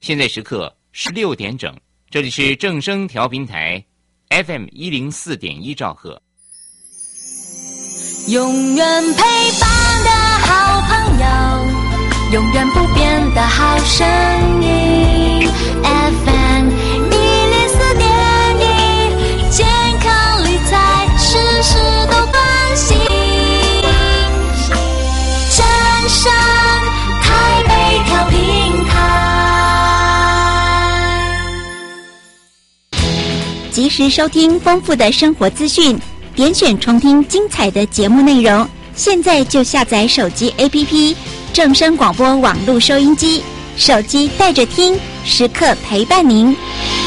现在时刻16点整，这里是正声调频台 FM104.1兆赫。 永远陪伴的好朋友，永远不变的好声音 FM104.1，健康理财事事都关心。正声台北调频台， 及时收听丰富的生活资讯，点选重听精彩的节目内容。现在就下载手机 APP 正声广播网络收音机，手机带着听，时刻陪伴您。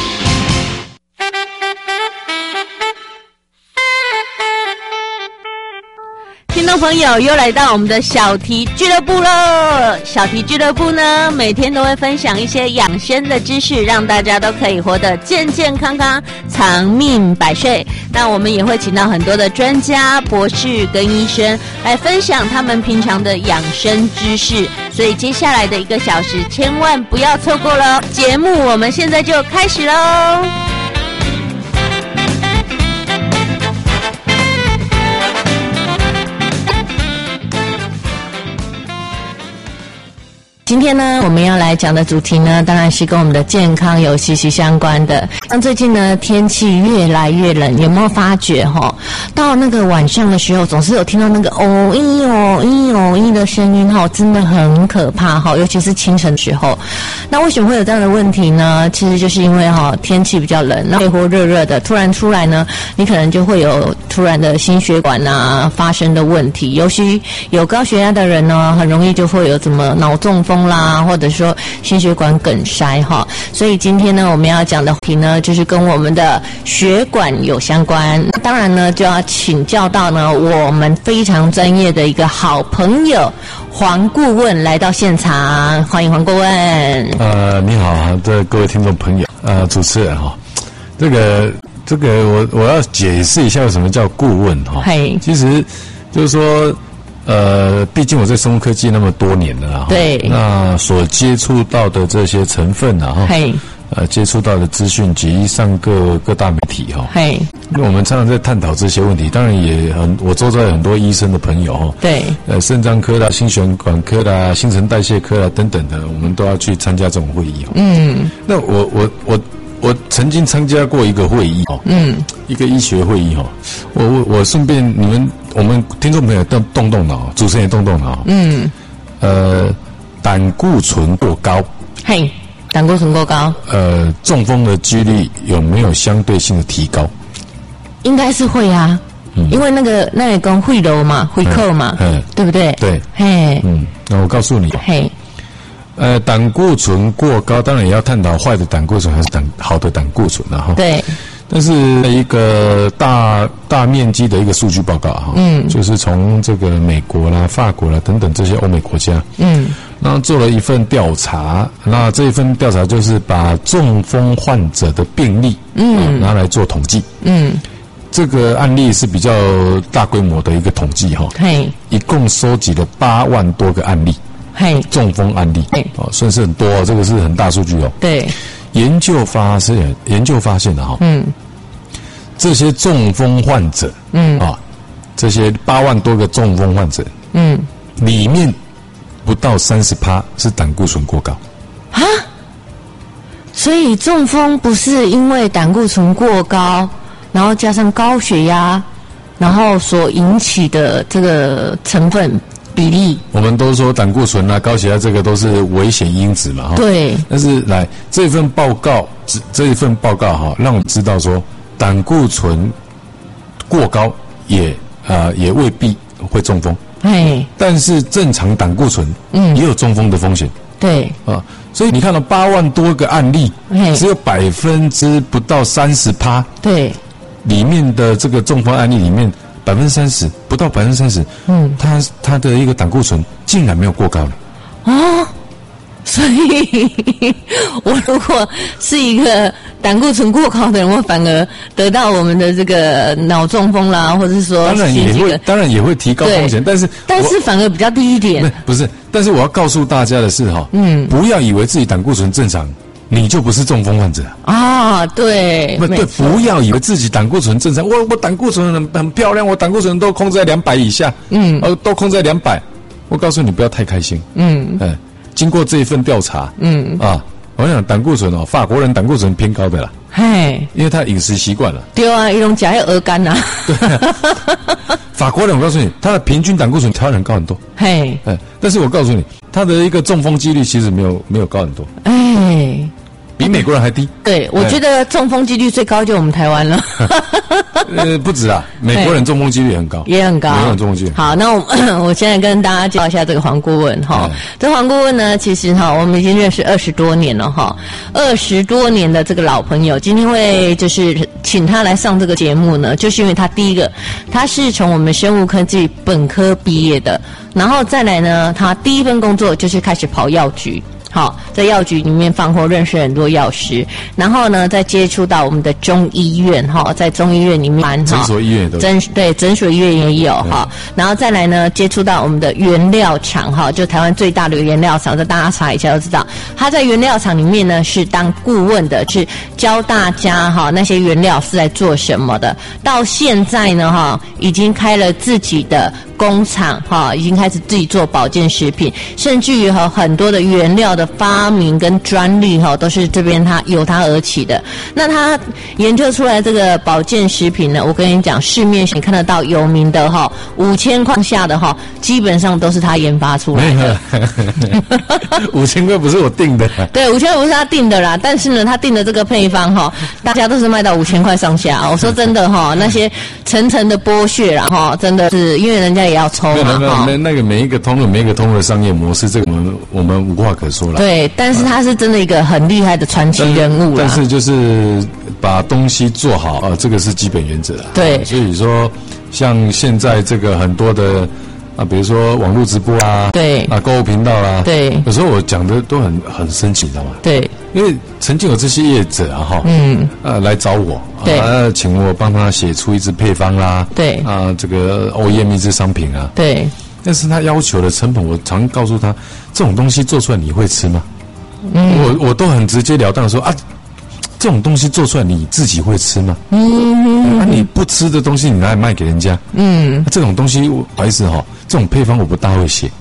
听众朋友，又来到我们的小题俱乐部了。小题俱乐部呢，每天都会分享一些养生的知识，让大家都可以活得健健康康，长命百岁。那我们也会请到很多的专家、博士跟医生来分享他们平常的养生知识。所以接下来的1个小时，千万不要错过了。节目我们现在就开始喽。今天呢，我们要来讲的主题呢，当然是跟我们的健康有息息相关的。像最近呢，天气越来越冷，有没有发觉到那个晚上的时候，总是有听到那个哦咦哦咦哦咦的声音真的很可怕尤其是清晨的时候。那为什么会有这样的问题呢？其实就是因为天气比较冷，那热或热热的，突然出来呢，你可能就会有突然的心血管发生的问题。尤其有高血压的人呢，很容易就会有什么脑中风啦，或者说心血管梗塞所以今天呢，我们要讲的题呢，就是跟我们的血管有相关。当然呢，就要请教到呢我们非常专业的一个好朋友黄顾问来到现场，欢迎黄顾问。 你好，各位听众朋友，主持人这个我要解释一下为什么叫顾问其实就是说。毕竟我在生物科技那么多年了对， 那所接触到的这些成分接触到的资讯及上各大媒体那我们常常在探讨这些问题，当然也我周遭有很多医生的朋友对， 肾脏科啦、心血管科啦、新陈代谢科啦等等的，我们都要去参加这种会议那我曾经参加过一个会议一个医学会议我顺便我们听众朋友动动脑，主持人也动动脑胆固醇过高胆固醇过高中风的几率有没有相对性的提高？ 应该是会因为那也跟会楼嘛会扣嘛对不对？ 对那我告诉你胆固醇过高，当然也要探讨坏的胆固醇还是好的胆固醇对。 但是一个大面积的一个数据报告就是从这个美国啦、法国啦等等这些欧美国家然后做了一份调查，那这一份调查就是把中风患者的病例拿来做统计这个案例是比较大规模的一个统计一共收集了8万多个案例中风案例算是很多这个是很大数据对。 研究发现的这些中风患者这些8万多个中风患者里面不到30%是胆固醇过高所以中风不是因为胆固醇过高，然后加上高血压，然后所引起的这个成分比例。 我们都说胆固醇高血压这个都是危险因子嘛对。 但是这一份报告让我们知道说胆固醇过高也未必会中风但是正常胆固醇也有中风的风险对所以你看到8万多个案例只有不到30% 对里面的这个中风案例里面30%不到30%他的一个胆固醇竟然没有过高了所以我如果是一个胆固醇过高的人，我反而得到我们的这个脑中风啦，或者是说当然也会提高风险，但是反而比较低一点。 不是，但是我要告诉大家的是不要以为自己胆固醇正常你就不是中风患者啊。对， 对，不要以为自己胆固醇正常，我胆固醇很漂亮，我胆固醇都控制在200以下，都控制在200。我告诉你，不要太开心，经过这一份调查，我想胆固醇法国人胆固醇偏高的啦，因为他饮食习惯了。 对啊，一种假要鹅肝呐。 对啊，法国人我告诉你，他的平均胆固醇超人高很多。但是我告诉你，他的一个中风几率其实没有高很多。比美国人还低。对， 我觉得中风几率最高就我们台湾了。 不止啊，美国人中风几率很高， 也很高。 美国人中风几率。 好，那我现在跟大家介绍一下这个黄顾问哈。这黄顾问呢，其实我们已经认识20多年了哈，20多年的这个老朋友，今天会就是请他来上这个节目呢，就是因为他第一个，他是从我们生物科技本科毕业的，然后再来呢，他第一份工作就是开始跑药局。好，在药局里面放货，认识很多药师，然后呢，再接触到我们的中医院哈，在中医院里面诊所医院也都诊所医院也有哈，然后再来呢，接触到我们的原料厂哈，就台湾最大的原料厂，这大家查一下就知道，他在原料厂里面呢是当顾问的，是教大家哈那些原料是在做什么的。到现在呢已经开了自己的工厂已经开始自己做保健食品，甚至于很多的原料的发明跟专利都是这边由他而起的。那他研究出来这个保健食品呢，我跟你讲，市面上你看得到有名的5000块下的基本上都是他研发出来的。 5000块不是我定的。 对，5000块不是他定的啦，但是呢，他定的这个配方大家都是卖到5000块上下。我说真的那些层层的剥削啦真的是因为人家也要抽嘛。 那个每一个通路的商业模式，这个我们无话可说了。 对，但是他是真的一个很厉害的传奇人物啦。 但是就是把东西做好这个是基本原则啦。 对， 所以说像现在这个很多的比如说网络直播对购物频道对， 有时候我讲的都很生气，你知道吗？ 对， 因为曾经有这些业者来找我， 对， 请我帮他写出一支配方啦， 对这个OEM 一支商品对。 但是他要求的成本，我常告诉他，这种东西做出来你会吃吗？我都很直截了当的说这种东西做出来你自己会吃吗？你不吃的东西你拿来卖给人家？这种东西不好意思这种配方我不大会写。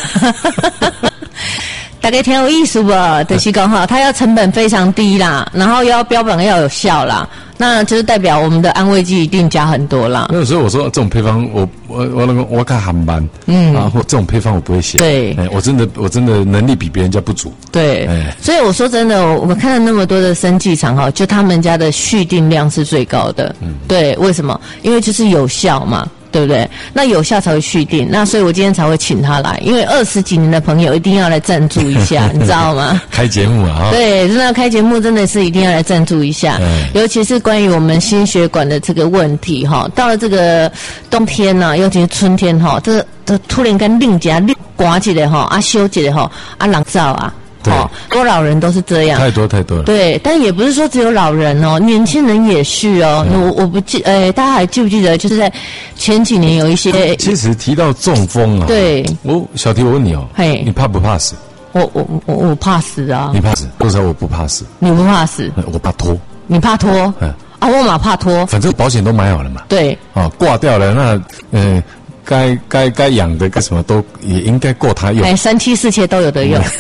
大概挺有意思吧，就是讲它要成本非常低啦，然后又要标榜要有效啦，那就是代表我们的安慰剂一定加很多啦。 所以我说这种配方我看航班或这种配方我不会写。 对， 我真的能力比别人家不足。 对，所以我说真的，我们看了那么多的生技厂就他们家的续订量是最高的。对，为什么？因为就是有效嘛。对不对？那有效才会续订，那所以我今天才会请他来，因为20几年的朋友一定要来赞助一下，你知道吗？ 开节目对，真的开节目真的是一定要来赞助一下，尤其是关于我们心血管的这个问题到了这个冬天尤其是春天这突然间冷起来，刮起来休起来冷燥多老人都是这样， 太多了。 对，但也不是说只有老人年轻人也是我不记大家还记不记得，就是在前几年有一些。 其实提到中风对， 小提我问你你怕不怕死？ 我怕死啊！ 你怕死？多少我不怕死？ 你不怕死？ 我怕拖。 你怕拖？我嘛怕拖。 反正保险都买好了嘛。对。挂掉了那该养的该什么都也应该够他用 ，3妻4妾都有得用。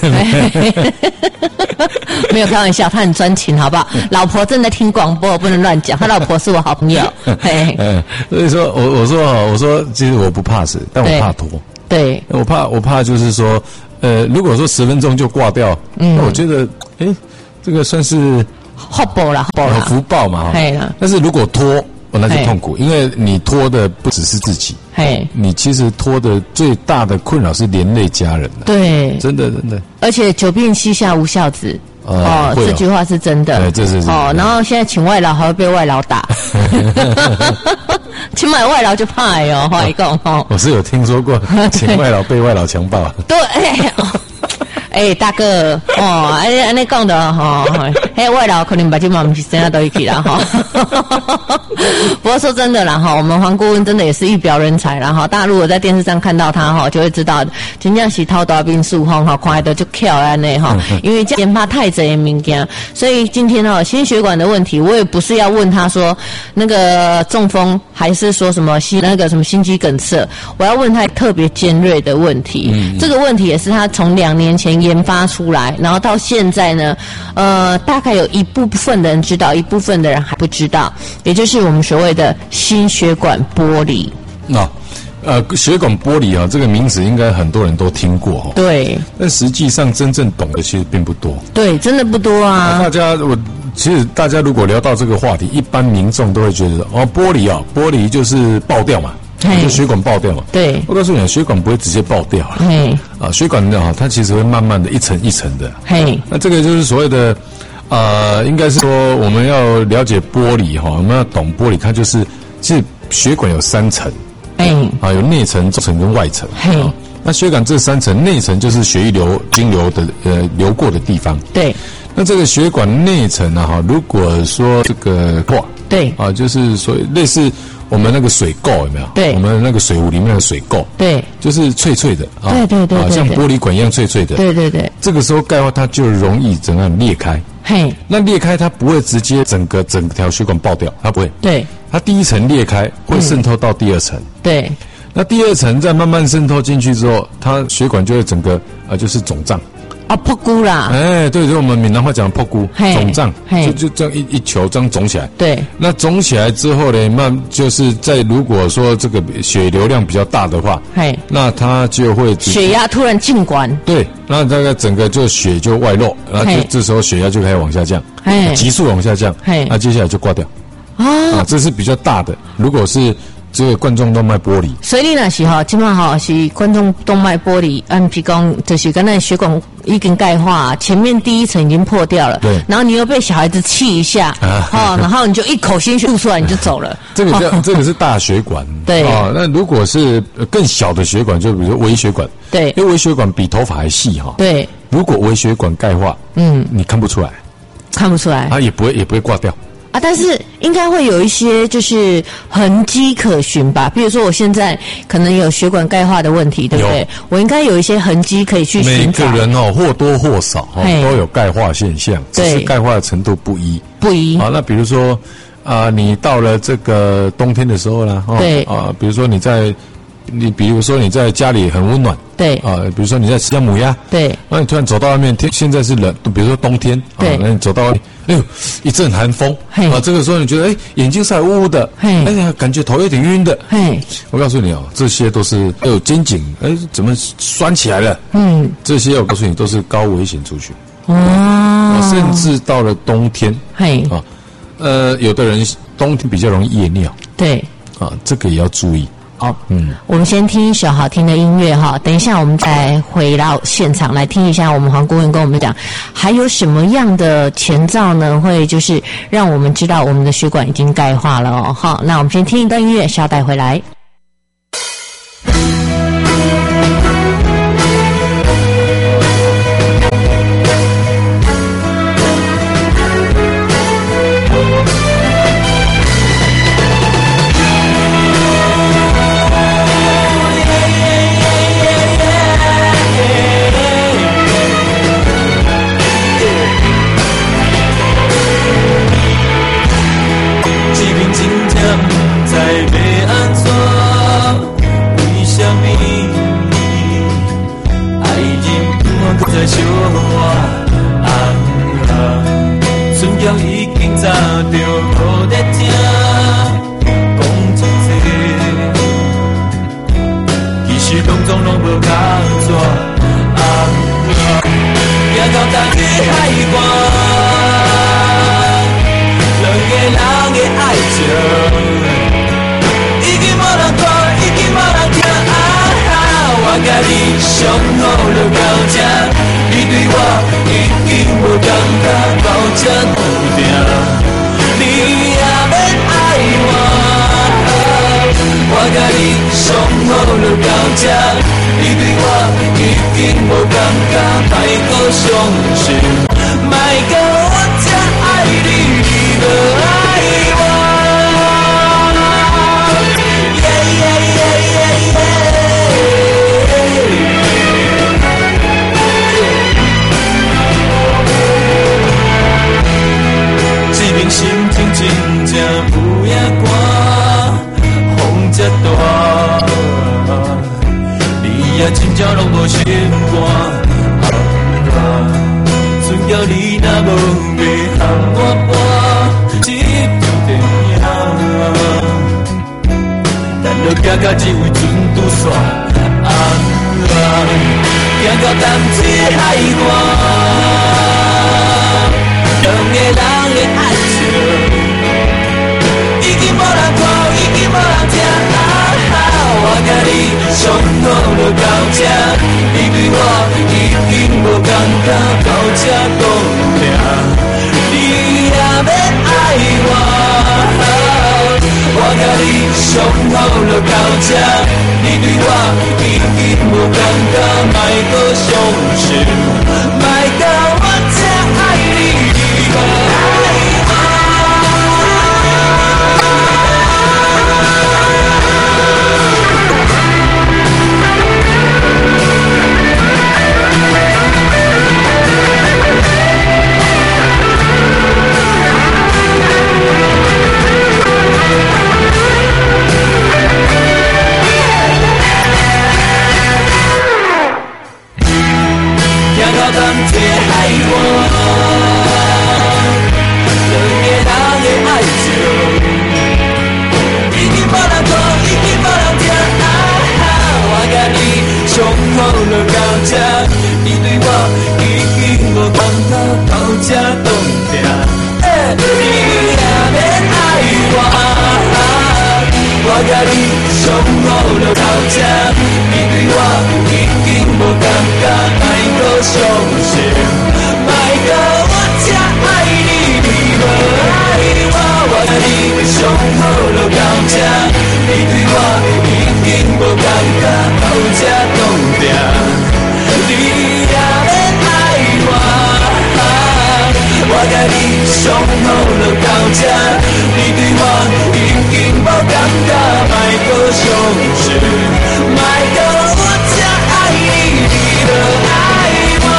没有开玩笑，他很专情，好不好？老婆正在听广播，不能乱讲。他老婆是我好朋友。 所以说我说，其实我不怕死，但我怕拖。对，我怕就是说，如果说10分钟就挂掉，那我觉得，这个算是福报啦， 福报嘛。但是如果拖。那就痛苦，因为你拖的不只是自己，你其实拖的最大的困扰是连累家人。对，真的。 而且久病膝下无孝子，这句话是真的。 对，这是然后现在请外劳还会被外劳打，请买外劳就怕话一讲我是有听说过请外劳被外劳强暴。 对，大哥，安尼讲的外劳可能把这嘛不是生下都一起啦不过说真的啦哈，我们黄顾问真的也是一表人才啦哈。大家如果在电视上看到他哈，就会知道真正是头大变数哈，看得就巧安的哈。因为研发太侪物件，所以今天哦，心血管的问题，我也不是要问他说那个中风，还是说什么那个什么心肌梗塞，我要问他特别尖锐的问题。这个问题也是他从2年前研发出来，然后到现在呢，大概有一部分的人知道，一部分的人还不知道，也就是我们所谓的心血管剥离。 血管剥离啊，这个名词应该很多人都听过哈。 对， 但实际上真正懂的其实并不多。 对，真的不多啊。 其实大家如果聊到这个话题，一般民众都会觉得剥离就是爆掉嘛，就血管爆掉嘛。对，我告诉你，血管不会直接爆掉了。血管它其实会慢慢的一层一层的。那这个就是所谓的应该是说我们要了解剥离哈，我们要懂剥离，它就是其实血管有3层。有内层、中层跟外层。那血管这3层，内层就是血液经流的流过的地方。对。那这个血管内层啊，如果说这个破，对就是所谓类似我们那个水垢有没有？对。我们那个水壶里面的水垢，对，就是脆脆的啊。对，像玻璃管一样脆脆的。对。这个时候钙化它就容易怎样裂开？那裂开它不会直接整条血管爆掉，它不会。对。它第一层裂开，会渗透到第2层。对。那第2层再慢慢渗透进去之后，它血管就会整个就是肿胀。 破骨啦。 对，就我们闽南话讲破骨，肿胀，就这样一球这样肿起来。对。那肿起来之后呢，就是如果说这个血流量比较大的话，那它就会血压突然进管。 对，那大概整个就血就外漏，然后这时候血压就开始往下降，急速往下降，那接下来就挂掉。这是比较大的。如果是这个冠状动脉剥离， 所以你那是基本上是冠状动脉剥离，譬如讲就是刚才血管已经钙化，前面第1层已经破掉了，对，然后你又被小孩子气一下，然后你就一口鲜血吐出来，你就走了。 这个是大血管，对那如果是更小的血管，就比如说微血管，对，因为微血管比头发还细对，如果微血管钙化，你看不出来，也不会挂掉。 但是应该会有一些就是痕迹可循吧，比如说我现在可能有血管钙化的问题，对不对？我应该有一些痕迹可以去寻找。 每个人或多或少都有钙化现象，只是钙化的程度不一。那比如说你到了这个冬天的时候呢，对比如说你在家里很温暖，对比如说你在吃母鸭，对，那你突然走到外面，现在是冷，比如说冬天，对，那你走到外面，一阵寒风，这个时候你觉得眼睛晒乌乌的，感觉头有点晕的，我告诉你这些都是有肩颈，怎么酸起来了？这些我告诉你都是高危险族群甚至到了冬天，有的人冬天比较容易夜尿，对这个也要注意。好， 我们先听一首好听的音乐哈，等一下我们再回到现场来听一下我们黄顾问跟我们讲还有什么样的前兆呢，会就是让我们知道我们的血管已经钙化了好，那我们先听一段音乐，稍待回来。 莫讲爱你，你无爱我。 有影寒，风这大，你也真正拢无心肝。船桥你若无要喊我搬，这场电影，咱就行到这位船拄煞行到淡水海岸。两个人的爱情，已经无人看，已经无人听。我甲你相好就到这，你对我已经无感觉，到这讲定，你也免爱我。我甲你相好就到这，你对我已经无感觉，莫搁伤心，莫甲我这爱你。行到淡水海岸，两个人的爱情，已经无人看，已经无人听。我甲你相好就到这，你对我已经无感觉，到这当定，你也免爱我。我甲你相好就到这，你对我已经无感觉，莫搁伤心，莫搁我这爱你，你无爱我。我甲你相好就到这，你对我已经无感觉，到这当定，你也免爱我。我甲你相好就到这，你对我已经无感觉，莫搁伤心，莫搁我这爱你，你无爱我。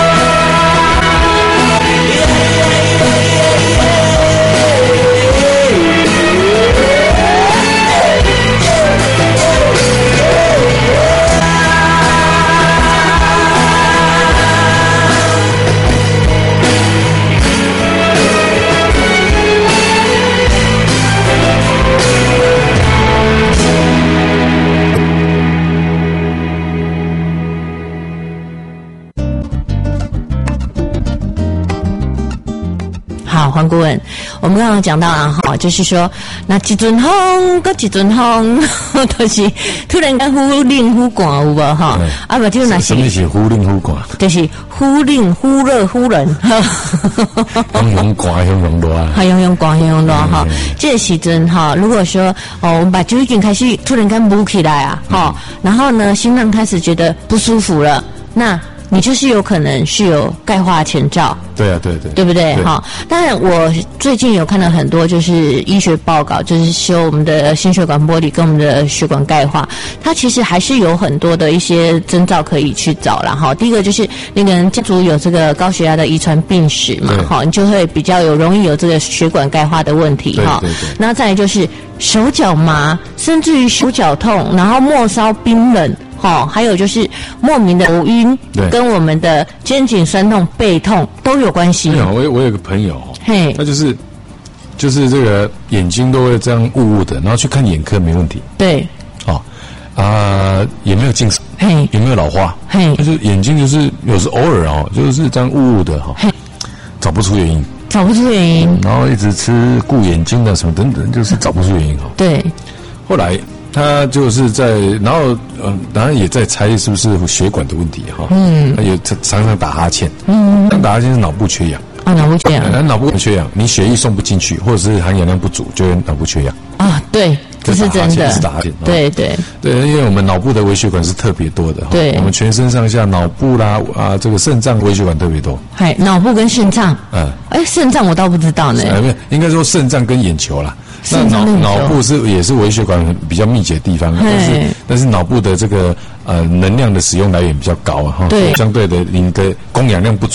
好，黄顾问，我们刚刚讲到啊，哈，就是说，那一阵风，搁一阵风，都是突然间忽冷忽寒，有无哈？啊，不就那是？ 什么是忽冷忽寒？ 就是忽冷忽热忽冷， 用寒用热， 还用寒用热哈。这个时阵哈，如果说哦，我们把酒精开始突然间补起来啊，哈，然后呢，心脏开始觉得不舒服了，那你就是有可能是有钙化前兆。 对啊，对不对？哈，当然我最近有看到很多就是医学报告，就是说我们的心血管剥离跟我们的血管钙化，它其实还是有很多的一些征兆可以去找啦。哈。第一个就是那个人家族有这个高血压的遗传病史嘛，哈，你就会比较容易有这个血管钙化的问题哈。那再来就是手脚麻，甚至于手脚痛，然后末梢冰冷。还有就是莫名的头晕，跟我们的肩颈酸痛、背痛都有关系。 我有个朋友，他就是这个眼睛都会这样雾雾的，然后去看眼科没问题。 对， 也没有近视，也没有老花，就是眼睛就是有时偶尔就是这样雾雾的找不出原因。然后一直吃顾眼睛的什么等等，就是找不出原因对， 后来。他就是然后当然也在猜是不是血管的问题他也常常打哈欠，但打哈欠是脑部缺氧脑部缺氧， 脑部缺氧，你血液送不进去，或者是含氧量不足，就会脑部缺氧啊，对，这是真的， 是打哈欠， 对， 因为我们脑部的微血管是特别多的， 对， 我们全身上下脑部啦这个肾脏微血管特别多， 脑部跟肾脏，肾脏我倒不知道呢， 应该说肾脏跟眼球啦。那脑部也是微血管比较密集的地方，但是脑部的这个能量的使用来源比较高对，相对的你的供氧量不足，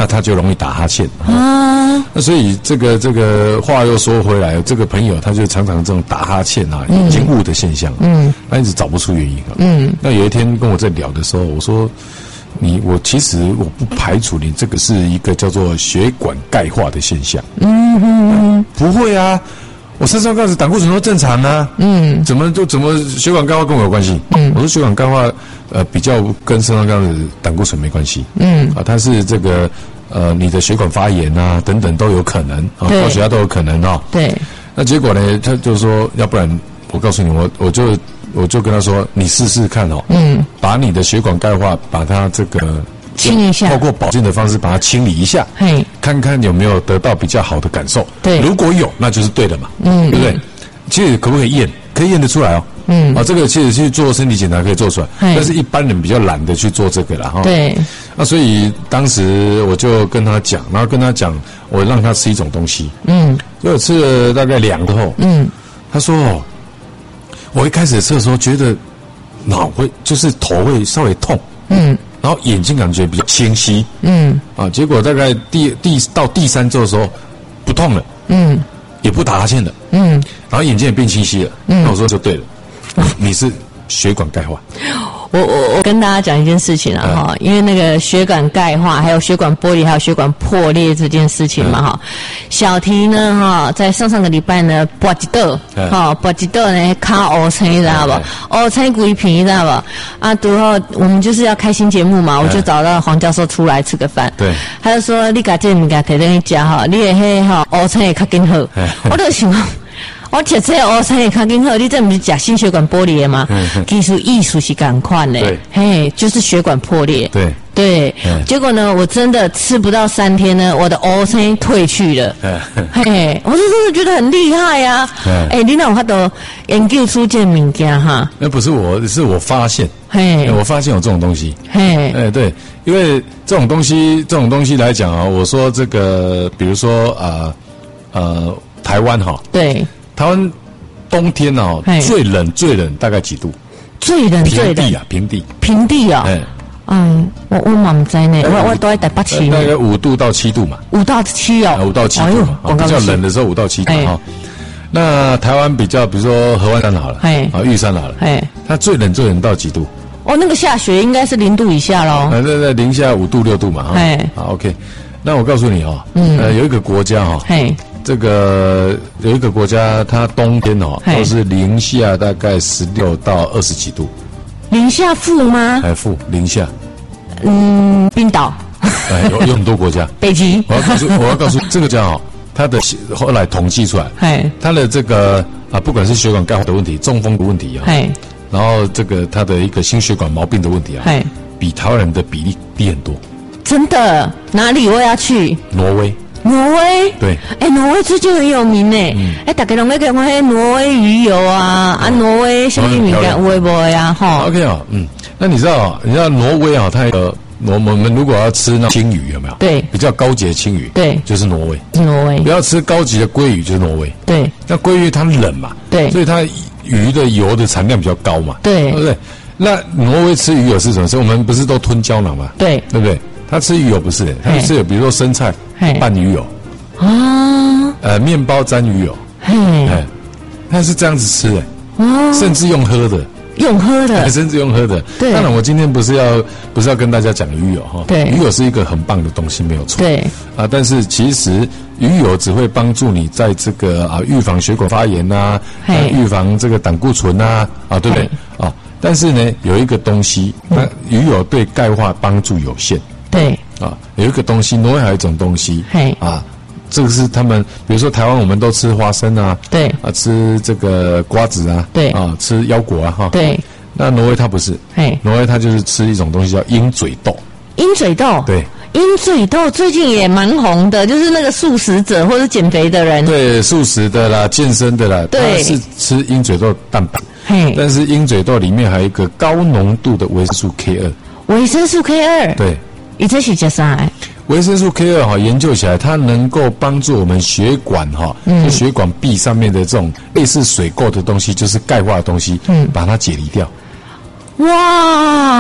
那他就容易打哈欠那所以这个话又说回来，这个朋友他就常常这种打哈欠眼睛雾的现象，他一直找不出原因那有一天跟我在聊的时候，我说其实我不排除你这个是一个叫做血管钙化的现象。不会啊，我身上胆固醇都正常啊。怎么血管钙化跟我有关系？我说血管钙化比较跟身上胆固醇没关系。它是这个你的血管发炎啊等等都有可能高血压都有可能对。 那结果呢，他就说要不然我告诉你，我就跟他说，你试试看把你的血管钙化，把它这个清一下， 透过保健的方式把它清理一下，看看有没有得到比较好的感受。 对， 如果有，那就是对的嘛，对不对？其实可不可以验？可以验得出来这个其实去做身体检查可以做出来，但是一般人比较懒得去做这个啦对， 那所以当时我就跟他讲，然后跟他讲，我让他吃一种东西，就吃了大概2个后，他说我一开始吃的时候觉得就是头会稍微痛，然后眼睛感觉比较清晰，结果大概到第3周的时候不痛了，也不打哈欠了，然后眼睛也变清晰了，那我说就对了，你是血管钙化。 我跟大家讲一件事情因为那个血管钙化，还有血管剥离，还有血管破裂这件事情嘛小提呢在上个礼拜呢拔一道呢卡乌青，知道吧？乌青规片，知道吧？最后我们就是要开新节目嘛，我就找到黄教授出来吃个饭，对，他就说你把这物件摕回去吃你的乌青会较更好，我就想。我吃这乌青会较更好，你这不是吃心血管剥离吗？其实艺术是同款的，就是血管破裂。对，结果呢，我真的吃不到3天呢，我的乌青退去了。我就真的觉得很厉害啊！你那有法度研究出这物件那不是我，是我发现。我发现有这种东西。对，因为这种东西来讲我说这个，比如说台湾对。台湾冬天最冷大概几度？ 最冷平地我嘛不知呢，我都在台北市， 大概5度到7度嘛。 5到7 5到7度比较冷的时候5到7度那台湾比较，比如说合湾山好了，玉山好了，它最冷到几度？ 那个下雪应该是0度以下咯。 在零下5度6度嘛OK。那我告诉你有一个国家这个有一个国家，它冬天都是零下大概16到20几度。 零下负吗？ 负零下。 冰岛。 有很多国家。 北极。 我要告诉这个家它的后来统计出来，它的这个不管是血管钙化的问题、中风的问题然后这个它的一个心血管毛病的问题比台湾人的比例低很多。真的？哪里我要去？挪威。对， 挪威最近很有名呢。大家拢在讲挪威鱼油挪威什么物件有诶无诶 OK 那你知道挪威它有个我们如果要吃那青鱼有没有？对，比较高级的青鱼，对，就是挪威。不要吃高级的鲑鱼，就是挪威。对，那鲑鱼它冷嘛，对，所以它鱼的油的产量比较高嘛，对不对？那挪威吃鱼油是什么？所以我们不是都吞胶囊嘛？对不对？他吃鱼油不是，他吃有比如说生菜拌鱼油面包沾鱼油，他是这样子吃的，甚至用喝的，甚至用喝的。对，当然我今天不是要跟大家讲鱼油对，鱼油是一个很棒的东西，没有错。对但是其实鱼油只会帮助你在这个预防血管发炎预防这个胆固醇对不对但是呢，有一个东西，那鱼油对钙化帮助有限。对有一个东西，挪威还有一种东西，这个是他们，比如说台湾我们都吃花生对吃这个瓜子对吃腰果对，那挪威它不是，挪威它就是吃一种东西叫鹰嘴豆。鹰嘴豆，对，鹰嘴豆最近也蛮红的，就是那个素食者或者减肥的人，对，素食的啦，健身的啦，对，是吃鹰嘴豆蛋白，但是鹰嘴豆里面还有一个高浓度的维生素 K2。维生素 K2，对。这是叫啥？维生素 K2 研究起来，它能够帮助我们血管就血管壁上面的这种类似水垢的东西，就是钙化的东西，把它解离掉。哇！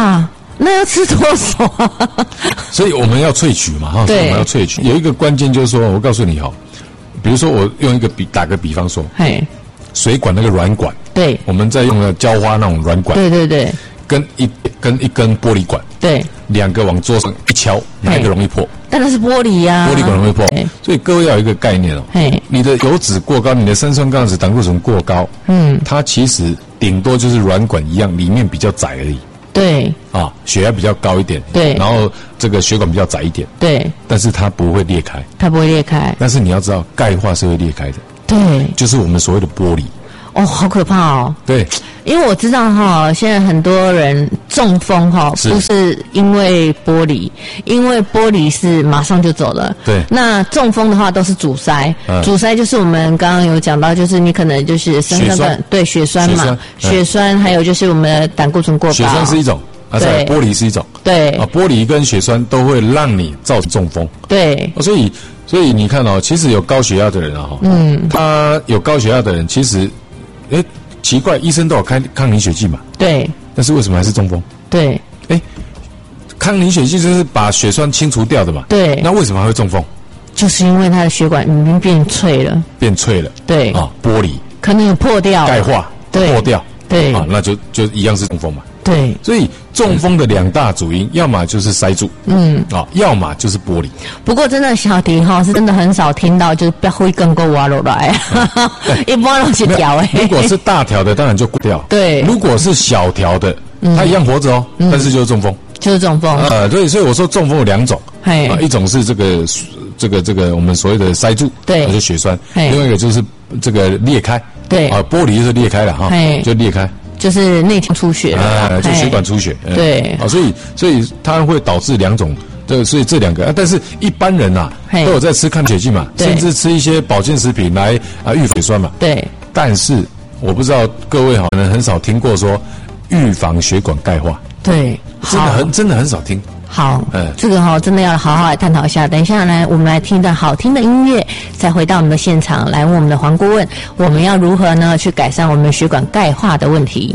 那要吃多少啊？ 所以我们要萃取嘛，哈， 对， 我们要萃取。有一个关键就是说，我告诉你哈，比如说我用一个打个比方说， 嘿， 水管那个软管， 对， 我们在用的浇花那种软管， 对对对， 跟一根玻璃管， 对， 两个往桌上一敲，哪一个容易破？ 当然是玻璃呀、 玻璃管容易破。所以各位要有一个概念哦，你的油脂过高，你的三酸甘油酯胆固醇过高，它其实顶多就是软管一样，里面比较窄而已。 对啊，血压比较高一点， 对， 然后这个血管比较窄一点， 对， 但是它不会裂开， 它不会裂开。 但是你要知道，钙化是会裂开的， 对， 就是我们所谓的玻璃。 哦，好可怕哦！ 对， 因为我知道哈，现在很多人中风哈，不是因为玻璃，因为玻璃是马上就走了。 对， 那中风的话都是阻塞，阻塞就是我们刚刚有讲到，就是你可能就是身上的对血栓嘛，血栓还有就是我们的胆固醇过高。 血栓是一种，对，玻璃是一种， 对啊，玻璃跟血栓都会让你造成中风。 对， 所以你看哦，其实有高血压的人啊，他有高血压的人，其实。奇怪，医生都有开抗凝血剂嘛？对。但是为什么还是中风？对。抗凝血剂就是把血栓清除掉的嘛？对。那为什么还会中风？ 就是因为他的血管已经变脆了。 变脆了。对。啊，玻璃可能有破掉。 钙化。对。破掉。对。啊，那就一样是中风嘛。对。所以中风的两大主因，要么就是塞住，要么就是玻璃。不过真的小迪哈是真的很少听到，就是不要会跟过挖落来，一般都是条如果是大条的，当然就过掉。对。如果是小条的，它一样活着哦，但是就是中风。就是中风。所以我说中风有两种，一种是这个我们所谓的塞住，对，就是血栓；另外一个就是这个裂开，对，啊，玻璃就是裂开了哈，就裂开。就是内腔出血就血管出血，对啊，所以它会导致两种，所以这两个，但是一般人呐都有在吃抗血剂嘛，甚至吃一些保健食品来预防血栓嘛，对。但是我不知道各位可能很少听过说预防血管钙化，对，真的很少听。好，这个真的要好好来探讨一下。等一下来，我们来听一段好听的音乐，再回到我们的现场来问我们的黄顾问，我们要如何呢去改善我们血管钙化的问题？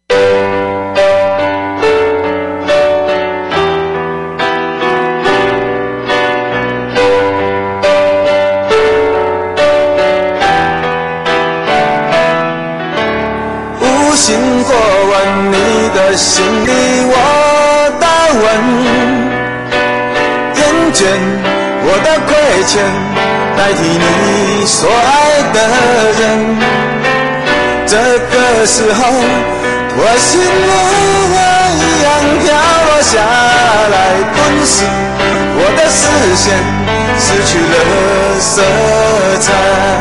无心过问你的心里我的问。我的亏欠代替你所爱的人，这个时候我心如花一样飘落下来，顿时我的视线失去了色彩，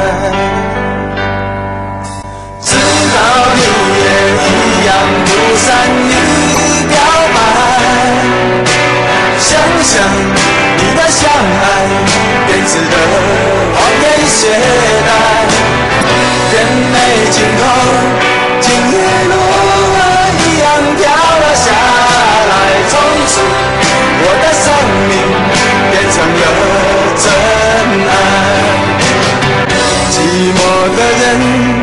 直到你也一样不善于表白，想想你的相爱编织的谎言懈怠，甜美尽头今夜如花一样飘了下来，从此我的生命变成了真爱。寂寞的人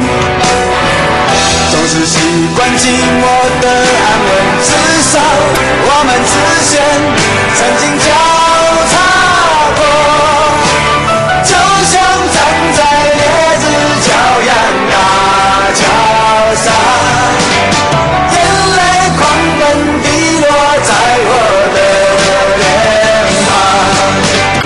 总是习惯寂寞的安稳，至少我们之间曾经交叉过，就像站在烈日骄阳大桥上，眼泪狂奔滴落在我的脸庞。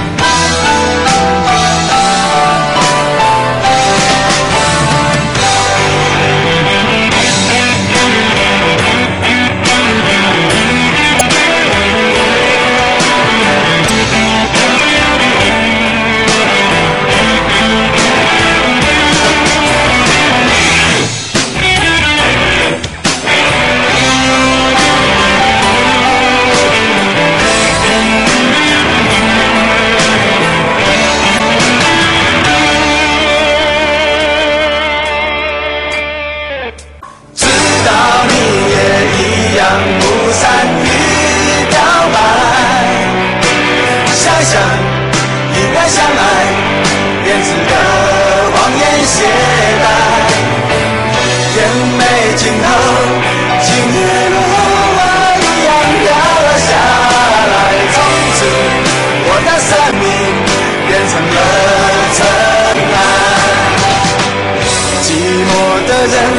尽头，今夜如花一样飘。 人，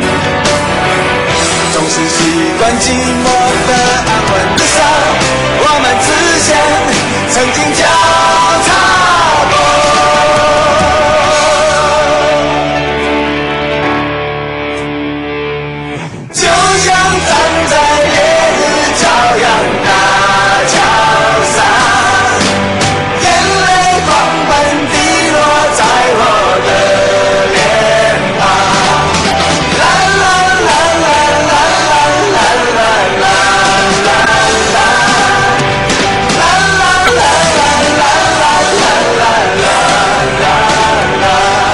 总是习惯寂寞的安稳的伤，我们之间曾经交叉过，就像站在烈日照阳大桥上，眼泪狂奔滴落在我的脸庞，啦啦啦啦啦啦啦啦啦啦，啦啦啦啦啦啦啦啦。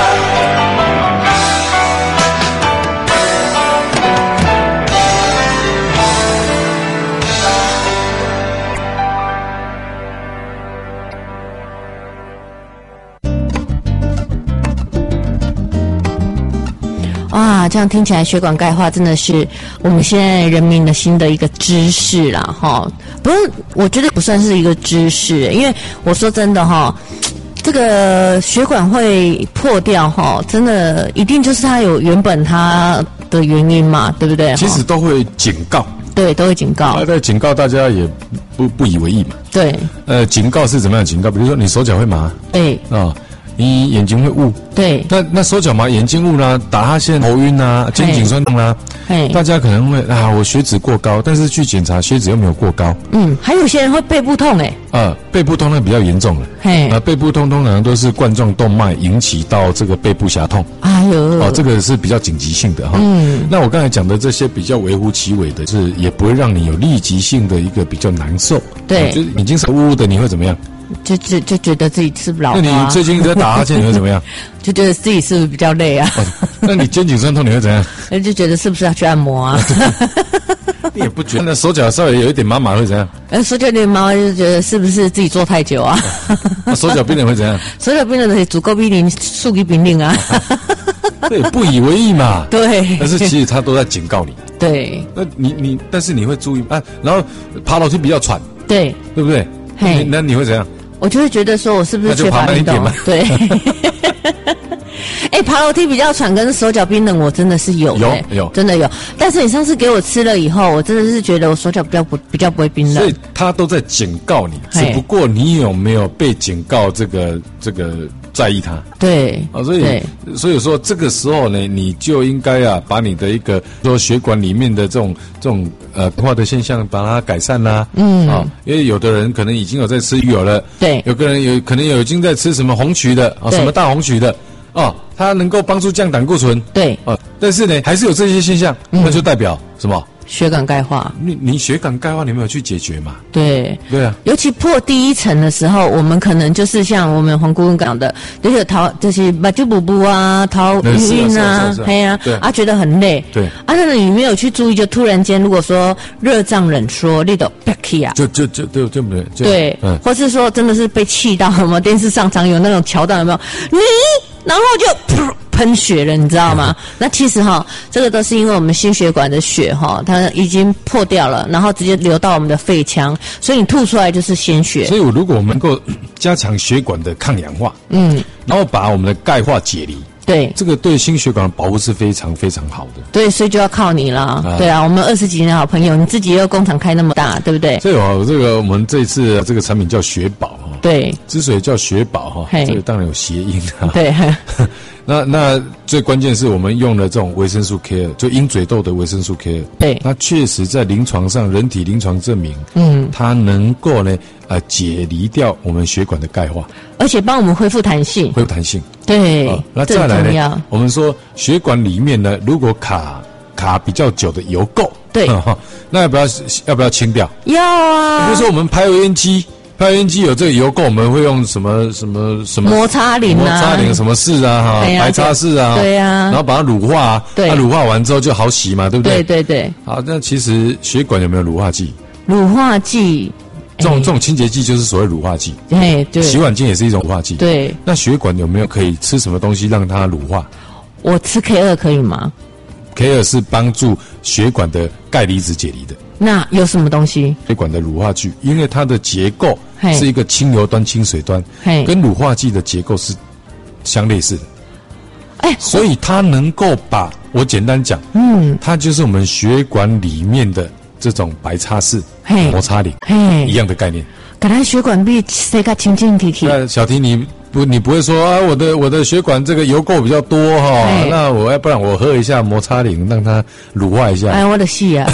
哇，这样听起来血管钙化真的是我们现在人民的新的一个知识啦，哈。不是，我觉得不算是一个知识，因为我说真的哈，这个血管会破掉哈，真的一定就是它有原本它的原因嘛，对不对？ 其实都会警告， 对，都会警告。 在警告大家也不以为意嘛。 对， 警告是怎么样警告？比如说你手脚会麻， 对啊。你眼睛会雾， 对， 那手脚麻、眼睛雾啦、打哈欠、头晕啊、肩颈酸痛啦，大家可能会我血脂过高，但是去检查血脂又没有过高。 还有些人会背部痛背部痛那比较严重了。背部痛通常都是冠状动脉引起到这个背部狭痛。 哎呦， 这个是比较紧急性的哈。那我刚才讲的这些比较微乎其微的，是也不会让你有立即性的一个比较难受。 对， 就是眼睛是雾雾的，你会怎么样？ 就觉得自己是不是老花？ 那你最近一直在打哈欠，你会怎么样？ 就觉得自己是不是比较累啊？ 那你肩颈酸痛你会怎样？ 就觉得是不是要去按摩啊？ 你也不觉得，那手脚稍微有一点麻麻会怎样？ 手脚有点麻麻就觉得是不是自己坐太久啊？ 手脚冰冷会怎样？ 手脚冰冷的足够冰冷，数据冰冷啊。 对，不以为意嘛。 对， 但是其实他都在警告你。 对， 那你，但是你会注意然后爬楼梯比较喘， 对不对？那你会怎样？ 我就会觉得说我是不是缺乏运动？对。爬楼梯比较喘跟手脚冰冷，我真的是有真的有。但是你上次给我吃了以后，我真的是觉得我手脚比较不会冰冷。 所以他都在警告你，只不过你有没有被警告这个在意它？ 对所以说这个时候呢，你就应该把你的一个说血管里面的这种化的现象把它改善啦。因为有的人可能已经有在吃鱼油了， 对， 有个人可能已经在吃什么红曲的什么大红曲的。它能够帮助降胆固醇， 对， 但是呢，还是有这些现象，那就代表什么？ 血管钙化。 你血管钙化，你没有去解决嘛？ 对啊， 尤其破第一层的时候，我们可能就是像我们黄顾问讲的，就是把就补补啊，头晕啊，觉得很累， 对那你没有去注意，就突然间如果说热胀冷缩，你都啪气啊， 就没对，或是说真的是被气到，我们电视上常有那种桥段，有没有？然后就喷血了，你知道吗？那其实这个都是因为我们心血管的血它已经破掉了，然后直接流到我们的肺腔，所以你吐出来就是鲜血。 所以如果我们能够加强血管的抗氧化，然后把我们的钙化解离， 对， 这个对心血管的保护是非常非常好的。 对，所以就要靠你了。对啊，我们20几年的好朋友，你自己又工厂开那么大，对不对？ 所以这个我们这一次这个产品叫血宝对， 之所以叫血宝这个当然有谐音对。 那最关键是我们用了这种维生素 K2，就鹰嘴豆的维生素 K2。 对， 它确实在临床上，人体临床证明，它能够呢解离掉我们血管的钙化， 而且帮我们恢复弹性。对， 那再来呢，我们说血管里面呢，如果卡比较久的油垢， 对， 那要不要清掉？ 要啊。 比如说我们排油烟机有这个油垢，我们会用什么摩擦灵什么式白擦式对啊， 然后把它乳化对，乳化完之后就好洗嘛，对不对？ 对。 好，那其实血管有没有乳化剂？ 乳化剂， 这种清洁剂就是所谓乳化剂。 对，洗碗精也是一种乳化剂。 对， 那血管有没有可以吃什么东西让它乳化？ 我吃 K2可以吗 ？K2是帮助血管的钙离子解离的。 那有什么东西？ 血管的乳化剂，因为它的结构是一个清油端、清水端，跟乳化剂的结构是相类似的。 所以它能够把我简单讲，它就是我们血管里面的这种白擦式摩擦力一样的概念。 可能血管壁谁个清清体体。 小婷你不会说啊，我的血管这个油垢比较多哈，那不然我喝一下摩擦灵让它乳化一下。 哎，我的戏啊！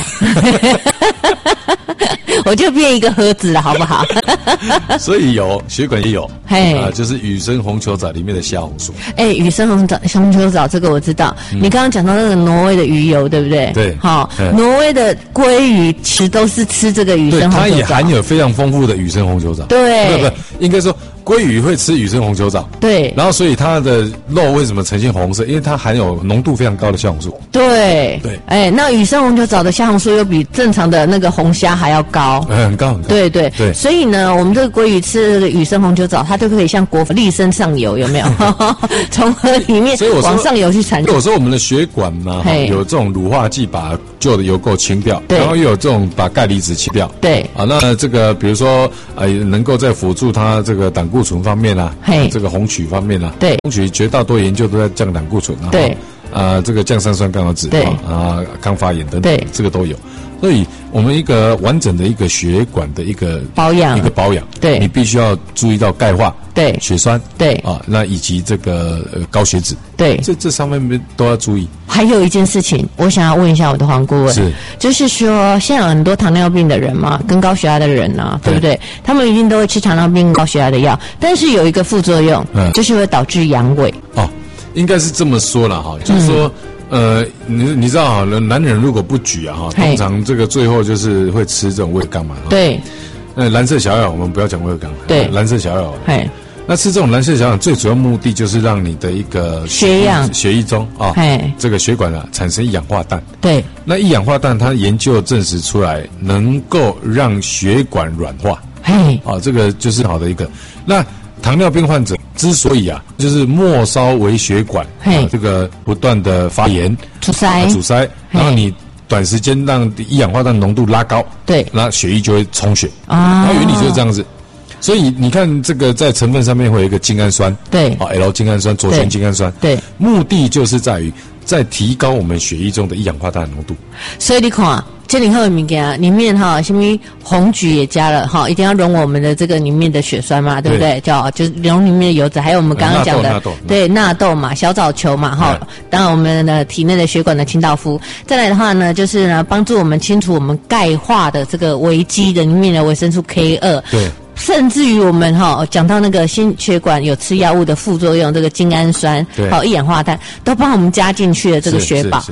我就变一个盒子了，好不好？ 所以血管也有，就是羽生红球藻里面的虾红素。 羽生红球藻这个我知道。你刚刚讲到那个挪威的鱼油，对不对？ 对。 好，挪威的鲑鱼其实都是吃这个羽生红球藻， 它也含有非常丰富的羽生红球藻。 对， 不，应该说鲑鱼会吃羽生红球藻。 对。 然后，所以它的肉为什么呈现红色？因为它含有浓度非常高的虾红素。 对。那羽生红球藻的虾红素又比正常的那个红虾还要高。 很高很高。 对。所以呢，我们这个鲑鱼吃这个羽生红球藻，它就可以像国力身上游，有没有？从河里面往上游去产生。 有时候我们的血管嘛，有这种乳化剂把旧的油垢清掉，然后又有这种把钙离子清掉。 对。 那这个比如说能够在辅助它这个胆固醇方面啊，这个红曲方面啊， 对， 红曲绝大多研究都在降胆固醇啊， 对。 这个降三酸甘油酯， 对抗发炎等等，这个都有。所以我们一个完整的一个血管的一个保养， 对， 你必须要注意到钙化， 对， 血栓， 对那以及这个高血脂， 对， 这上面都要注意。 还有一件事情，我想要问一下我的黄顾问，就是说，现在有很多糖尿病的人嘛，跟高血压的人啊，对不对？他们一定都会吃糖尿病、高血压的药，但是有一个副作用，就是会导致阳痿。 应该是这么说了哈，就是说，你知道哈，男人如果不举啊哈，通常这个最后就是会吃这种胃钢嘛。 对。 蓝色小药我们不要讲胃钢，对，蓝色小药。那吃这种蓝色小药最主要目的就是让你的一个血液中这个血管产生一氧化氮。对。那一氧化氮它研究证实出来能够让血管软化。这个就是好的一个。那糖尿病患者之所以就是末梢微血管这个不断的发炎阻塞，然后你短时间让一氧化氮浓度拉高，对，那血液就会充血它原理就是这样子。所以你看这个在成分上面会有一个精氨酸，对，L 精氨酸、左旋精氨酸，对，目的就是在于在提高我们血液中的一氧化氮浓度。所以你看这里头的物件里面什么红菊也加了一定要溶我们的这个里面的血栓嘛，对不对？就是溶里面的油脂，还有我们刚刚讲的对纳豆嘛、小藻球嘛当然我们的体内的血管的清道夫。再来的话呢，就是呢帮助我们清除我们钙化的这个危机的里面的维生素 K2。对。甚至于我们讲到那个心血管有吃药物的副作用，这个精氨酸一氧化氮都帮我们加进去了这个血宝。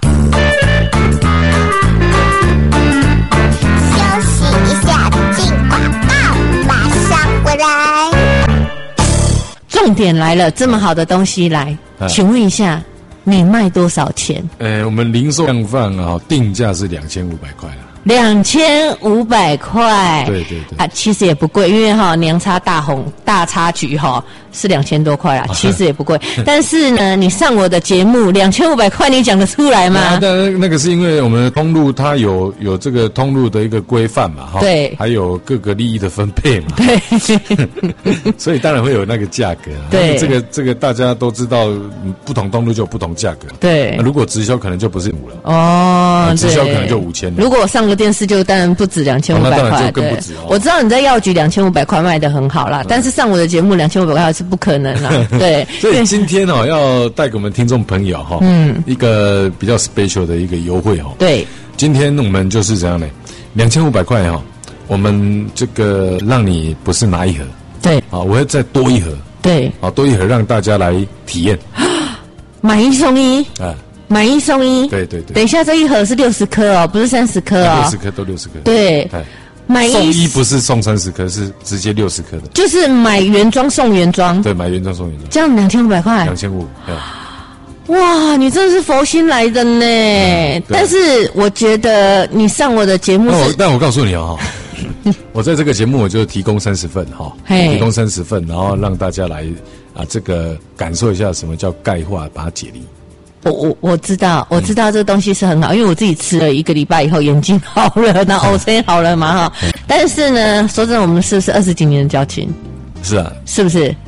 重点来了，这么好的东西来，请问一下，你卖多少钱？我们零售量贩定价是2500块了。2500块，对其实也不贵，因为娘插大插曲是2000多块啦，其实也不贵。但是呢，你上我的节目2500块，你讲得出来吗？但那个是因为我们的通路它有这个通路的一个规范嘛，对，还有各个利益的分配嘛，对，所以当然会有那个价格。对，这个大家都知道，不同通路就有不同价格。对，如果直销可能就不是5了，直销可能就5000。如果上个电视就当然不止2500块，对，我知道你在药局2500块卖得很好啦，但是上我的节目2500块是不可能啦，对。所以今天要带给我们听众朋友一个比较 special 的一个优惠对，今天我们就是怎样呢？2500块我们这个让你不是拿一盒，对，我会再多一盒，对，多一盒让大家来体验，买1送1，买1送1，对。等一下，这一盒是60颗不是30颗60颗都60颗，对。买送1不是送30颗，是直接60颗的，就是买原装送原装，对，买原装送原装，这样2500块，2500，哇，你真的是佛心来的呢。但是我觉得你上我的节目但我告诉你我在这个节目我就提供30份提供30份，然后让大家来这个感受一下什么叫钙化，把它解离。我知道这个东西是很好，因为我自己吃了1个礼拜以后眼睛好了，然后耳垂好了嘛但是呢，说真的，我们是20几年的交情，是啊，是不是？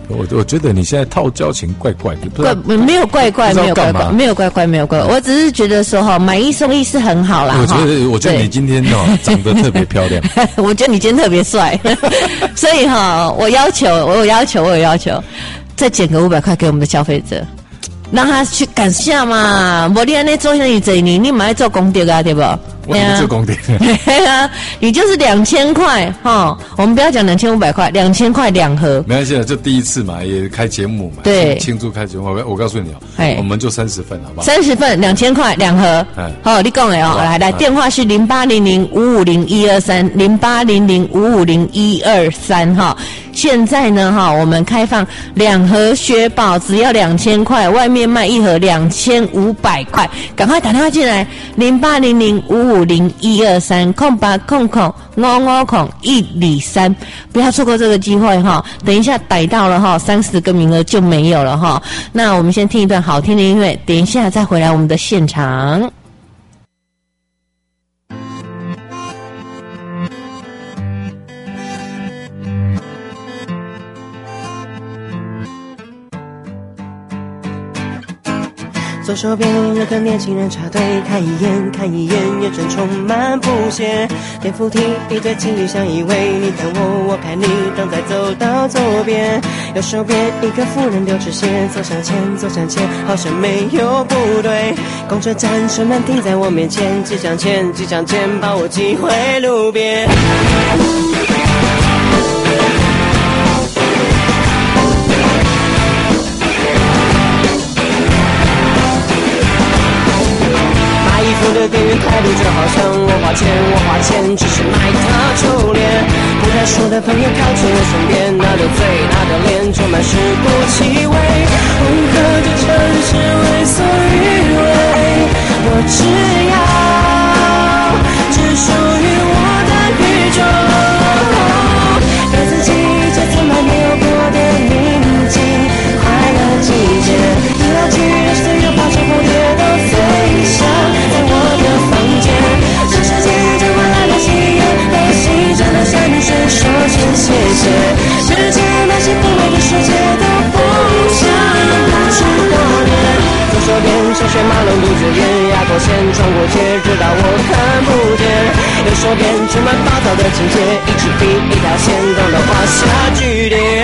我觉得你现在套交情怪怪的， 没有怪怪，没有怪怪，没有怪怪，没有怪怪。我只是觉得说哈，买一送一是很好啦。 我觉得你今天长得特别漂亮。 我觉得你今天特别帅，所以哈，我有要求，再减个500块给我们的消费者。让他去感谢嘛，无你安尼做生意这年，你嘛要做功德啊，对不？ 我不做功德。 对啊，你就是2000块哈，我们不要讲2500块，2000块2盒。 没关系，就第一次嘛，也开节目嘛， 对， 庆祝开节目。我告诉你我们就30份，好不好 ？30份2000块2盒。好，你讲的来，电话是0800-550-123，0800-550-123哈。现在呢我们开放2盒雪宝，只要2000块，外面卖1盒2500块，赶快打电话进来0800-550-123，0800-550-123，不要错过这个机会哈。等一下逮到了30个名额就没有了哈。那我们先听一段好听的音乐，等一下再回来我们的现场。 左手边有个年轻人插队，看一眼眼神充满不屑。电扶梯一对情侣相依偎，你看我，我看你，等在走到左边。右手边一个妇人丢纸屑，走向前，好像没有不对。公车站车门停在我面前，即将签，把我挤回路边。我的店员态度就好像我花钱，只是买他臭脸。不太熟的朋友靠近我身边，他的嘴，他的脸充满尸骨气味。混合着城市为所欲为，我只属于我的宇宙。给自己一切从来没有过的宁静，快乐季节，一老去的岁月化成蝴蝶都飞翔。说声谢谢，世界那些不美的世界都不想去过年。左手边小学马龙肚子眼，压过线穿过街，直到我看不见。右手边充满暴躁的情节，一支笔一条线，等到画下句点。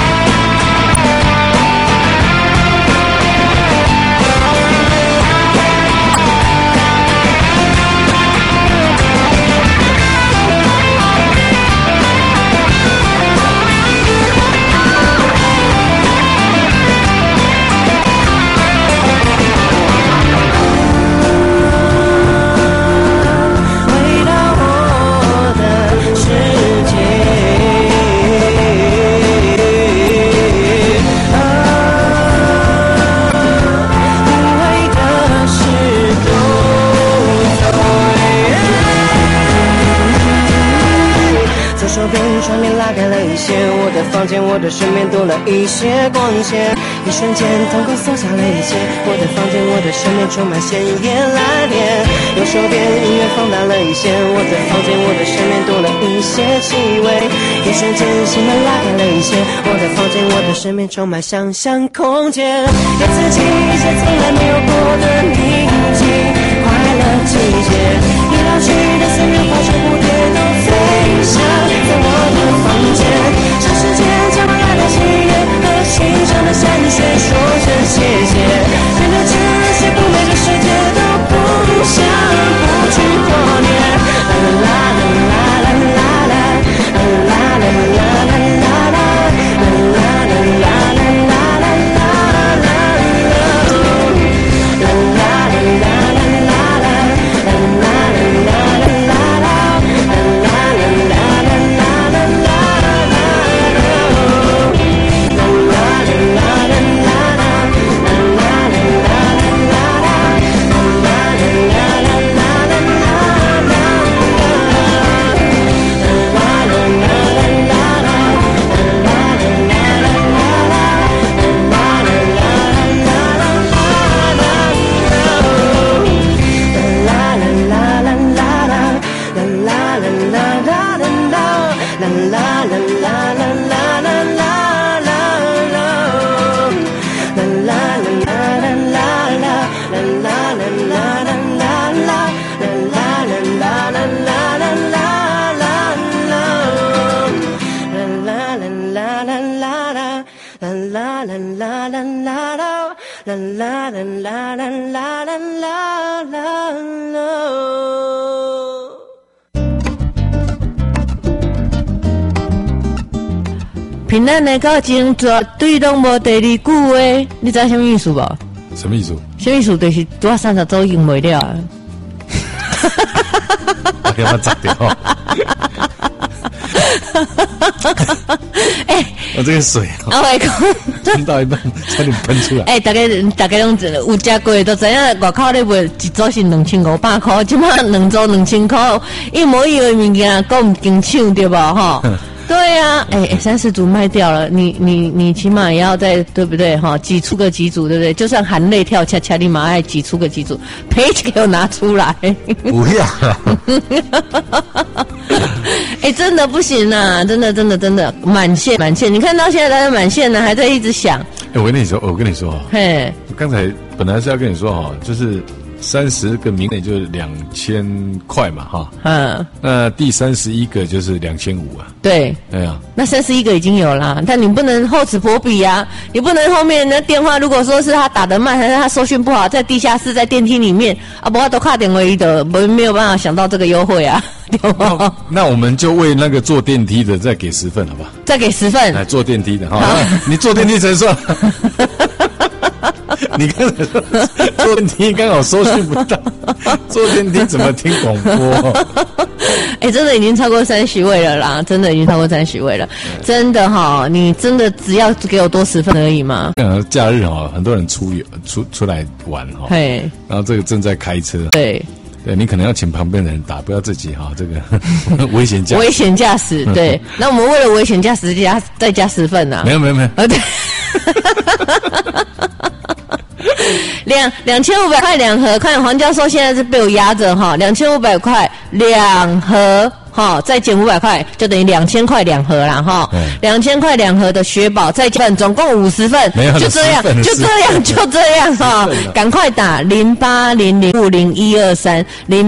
窗帘拉开了一些，我的房间，我的身边多了一些光线。一瞬间，瞳孔缩小了一些，我的房间，我的身边充满鲜艳蓝天。右手边音乐放大了一些，我的房间，我的身边多了一些气味。一瞬间，心门拉开了一些，我的房间，我的身边充满想象空间。给自己一些从来没有过的宁静，快乐季节，已老去的岁月化成蝴蝶都飞翔在我的房间。这世界将我来的喜悦和欣赏的山水，说声谢谢。面对着那些不美的世界都不想不去过年。啦啦啦啦啦啦啦啦啦啦啦啦啦啦啦啦啦啦啦啦啦啦啦。 平安的到前绝对拢无第二句话，你知道什么意思无？ 什么意思？ 什么意思？就是多30周用袂了。 我给它砸掉。我这个水啊，我讲喷到一半差点喷出来。 大家拢有食过都知影，外口咧卖一组是2500块，即马2组2000块，一模一样的物件，够唔经抢对吧？哈。对啊，30组卖掉了，你起码也要再对不对哈？挤出个几组对不对？就算含泪跳恰恰，你马上挤出个几组，赔钱给我拿出来。 不要。 真的不行啊！真的满线，你看到现在的满线呢，还在一直想。 我跟你说嘿， 我刚才本来是要跟你说哈，就是30个名额就是2000块嘛哈。那第31个就是2500啊。对。哎呀，那 31个已经有啦，但你不能厚此薄彼啊！你不能后面的电话，如果说是他打得慢，还是他收讯不好，在地下室、在电梯里面啊，不，都卡点唯一的，没有办法想到这个优惠啊。 那我们就为那个坐电梯的再给10份，好不好？ 再给10份。 来坐电梯的哈，你坐电梯才算。你刚才说坐电梯刚好收讯不到，坐电梯怎么听广播？ 真的已经超过30位了啦，真的已经超过30位了，真的哈，你真的只要给我多10份而已嘛。 假日哈，很多人出来玩哈，然后这个正在开车，对，你可能要请旁边的人打，不要自己哈，这个危险驾驶，对。 那我们为了危险驾驶再加10份啊？ 没有。 对。2500块2盒，看黄教授现在是被我压着哈，2500块2盒。再减500块，就等于2000块2盒啦哈，2000块2盒的雪宝再加份，总共50份，就这样哈，赶快打0800550123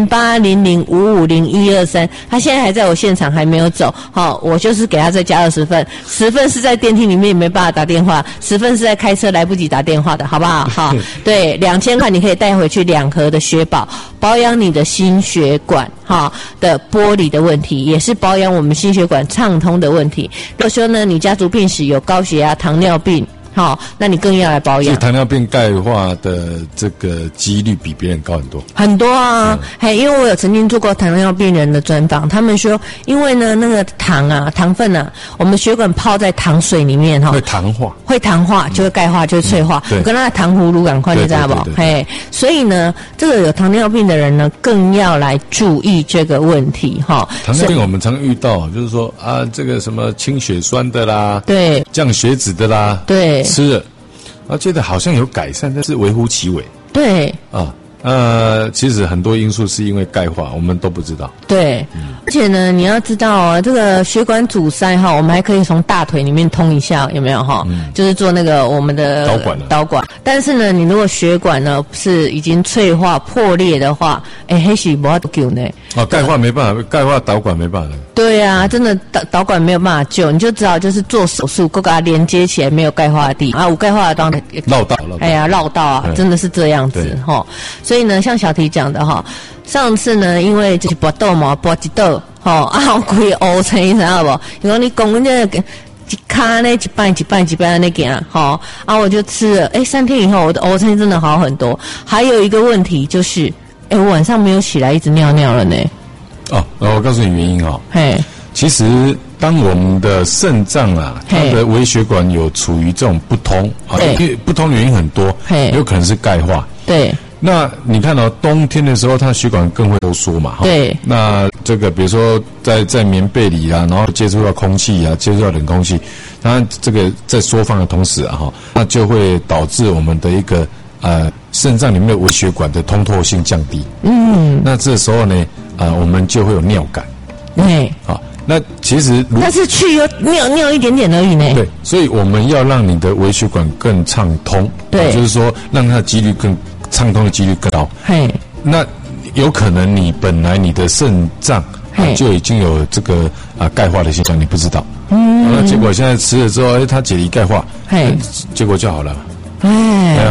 0800550123，他现在还在我现场还没有走，我就是给他再加20份，10份是在电梯里面没办法打电话，10份是在开车来不及打电话的，好不好？好，对，2000块你可以带回去2盒的雪宝，保养你的心血管的玻璃的问题，也是保养我们心血管畅通的问题。如果说呢，你家族病史有高血压、糖尿病，那你更要来保养。 糖尿病钙化的这个几率比别人高很多啊，因为我有曾经做过糖尿病人的专访，他们说，因为呢那个糖分啊，我们血管泡在糖水里面会糖化，就会钙化，就会脆化，跟那个糖葫芦赶快，你知道不？所以呢，这个有糖尿病的人呢，更要来注意这个问题哈。 糖尿病我们常遇到，就是说啊，这个什么清血栓的啦， 对， 降血脂的啦， 对。 吃了，觉得好像有改善，但是微乎其微。 对啊，其实很多因素是因为钙化，我们都不知道。 对，而且呢，你要知道这个血管阻塞我们还可以从大腿里面通一下，有没有就是做那个我们的导管。但是呢，你如果血管呢是已经脆化破裂的话，那是没法救呢。 钙化没办法，钙化导管没办法。 对啊，真的导管没有办法救，你就只好就是做手术，给它连接起来没有钙化的地方有钙化的当然绕道。 绕道啊，真的是这样子所以呢，像小提讲的上次呢，因为就是拔豆嘛，拔一豆规乌青，知道不？因为你讲这个一卡呢，一半那个我就吃了，3天以后我的乌青真的好很多。还有一个问题就是，我晚上没有起来，一直尿尿了呢。 我告诉你原因其实当我们的肾脏它的微血管有处于这种不通因为不通的原因很多，有可能是钙化。 对。 那你看冬天的时候，它血管更会收缩嘛。 对。 那这个比如说在棉被里然后接触到空气接触到冷空气，它这个在缩放的同时那就会导致我们的一个肾脏里面的微血管的通透性降低。那这时候呢我们就会有尿感。那其实但是去尿一点点而已呢。 对，所以我们要让你的微血管更畅通。 对， 就是说让它的几率更畅通的几率更高。那有可能你本来你的肾脏就已经有这个钙化的现象，你不知道。那结果现在吃了之后，它解离钙化，结果就好了。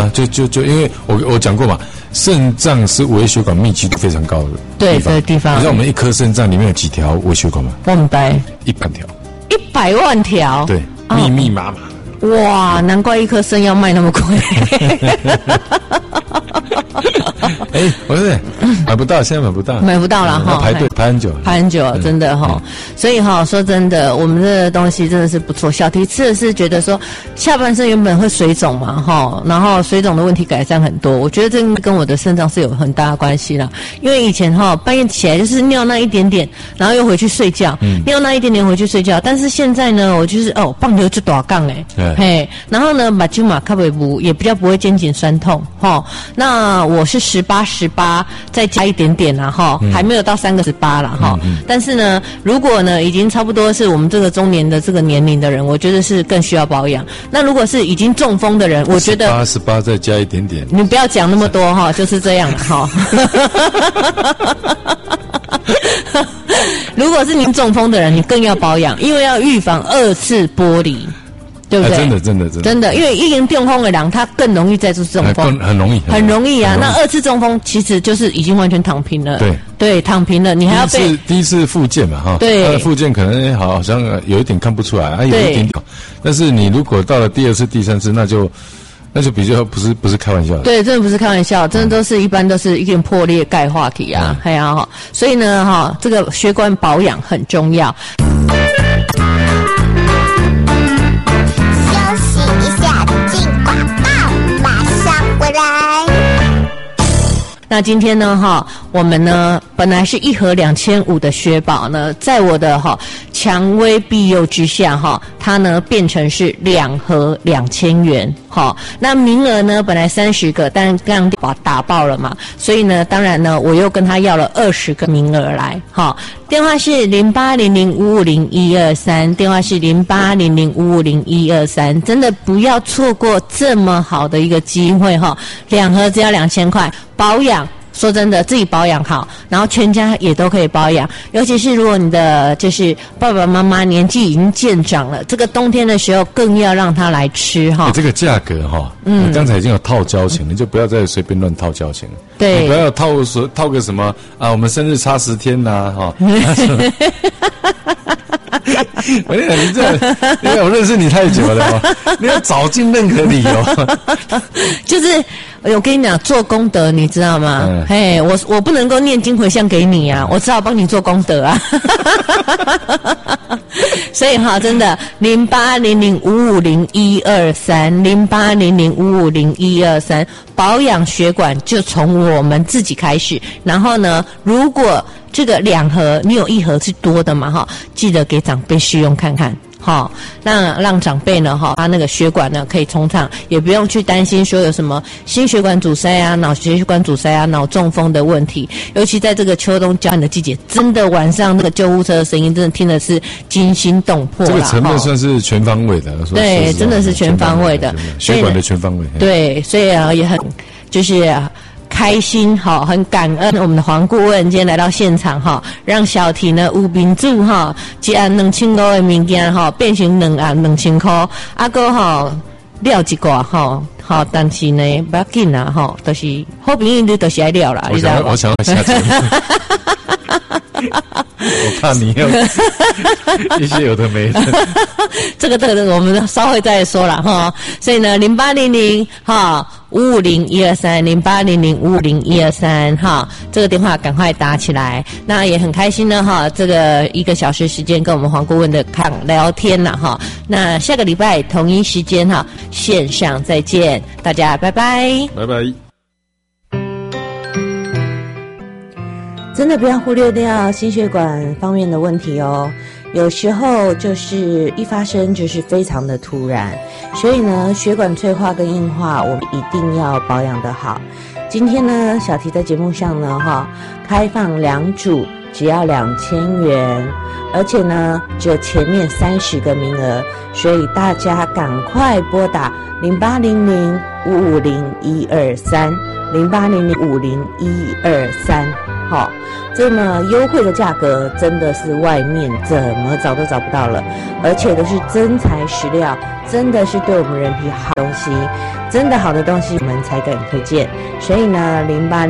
啊，就因为我讲过嘛，肾脏是微血管密集度非常高的地方。 你知道我们一颗肾脏里面有几条微血管吗 ？100 万条。 100万条。 对，密密麻麻。 哇，难怪一颗肾要卖那么贵。 不是买不到，现在买不到了哈，排队排很久， 真的哈。所以哈，说真的，我们这个东西真的是不错。小提吃的是觉得说下半身原本会水肿嘛哈，然后水肿的问题改善很多，我觉得这跟我的肾脏是有很大的关系啦。因为以前哈半夜起来就是尿那一点点，然后又回去睡觉，尿那一点点回去睡觉。但是现在呢，我就是棒流就大杠然后呢，把筋马卡尾部也比较不会肩颈酸痛哈。那我是18再加一点点啦哈，还没有到3个18啦哈。但是呢，如果呢已经差不多是我们这个中年的这个年龄的人，我觉得是更需要保养。那如果是已经中风的人，我觉得 18再加一点点， 你不要讲那么多哈，就是这样哈。如果是您中风的人，你更要保养，因为要预防2次剥离。对不对？真的，因为一经中风的人，他更容易再次中风， 很容易啊。那2次中风其实就是已经完全躺平了， 对， 躺平了，你还要第一次复健嘛哈， 对， 他的复健可能好像有一点看不出来，有一点点，但是你如果到了第2次、第3次，那就比较不是开玩笑的， 对，真的不是开玩笑，真的都是一般都是一点破裂钙化体啊，所以呢这个血管保养很重要。那今天呢我们呢本来是1盒2500的血宝呢，在我的强威庇佑之下它呢变成是2盒2000元那名额呢本来30个，但刚刚打爆了嘛，所以呢当然呢我又跟他要了20个名额来电话是0800550123，电话是0800550123，真的不要错过这么好的一个机会2盒只要2000块，保养说真的自己保养好，然后全家也都可以保养，尤其是如果你的就是爸爸妈妈年纪已经渐长了，这个冬天的时候更要让他来吃这个价格刚才已经有套交情了，你就不要再随便乱套交情了。 对， 你不要套个什么我们生日差10天呐我跟你讲，因为我认识你太久了你要找尽任何理由就是我跟你讲，做功德你知道吗？我不能够念经回向给你啊，我只好帮你做功德啊。所以真的0800550123，0800550123，保养血管就从我们自己开始。然后呢，如果这个2盒你有1盒是多的嘛记得给长辈试用看看。那让长辈呢他那个血管呢可以通畅，也不用去担心说有什么心血管阻塞啊、脑血管阻塞啊、脑中风的问题。尤其在这个秋冬交换的季节，真的晚上那个救护车的声音真的听的是惊心动魄啦。 这个成分算是全方位的， 对，真的是全方位的， 血管的全方位。 对，所以也很就是开心很感恩我们的黄顾问今天来到现场让小提呢有民主一案2500的物件变成2案2000块，还了一挂但是呢不要紧啦就是好朋友你都是爱了啦。 我想要下节目我怕你有一些有的没的这个我们稍后再说啦所以呢0800550123，0800550123这个电话赶快打起来。那也很开心呢这个1个小时时间跟我们黄顾问的聊天啦那下个礼拜同一时间线上再见，大家拜拜， 拜拜。 真的不要忽略掉心血管方面的问题有时候就是一发生就是非常的突然，所以呢血管脆化跟硬化我们一定要保养得好。今天呢小提在节目上呢开放2组只要2000元，而且呢只有前面30个名额，所以大家赶快拨打0800550123，0800550123。 哈，这么优惠的价格，真的是外面怎么找都找不到了，而且都是真材实料，真的是对我们人体好东西，真的好的东西我们才敢推荐。所以呢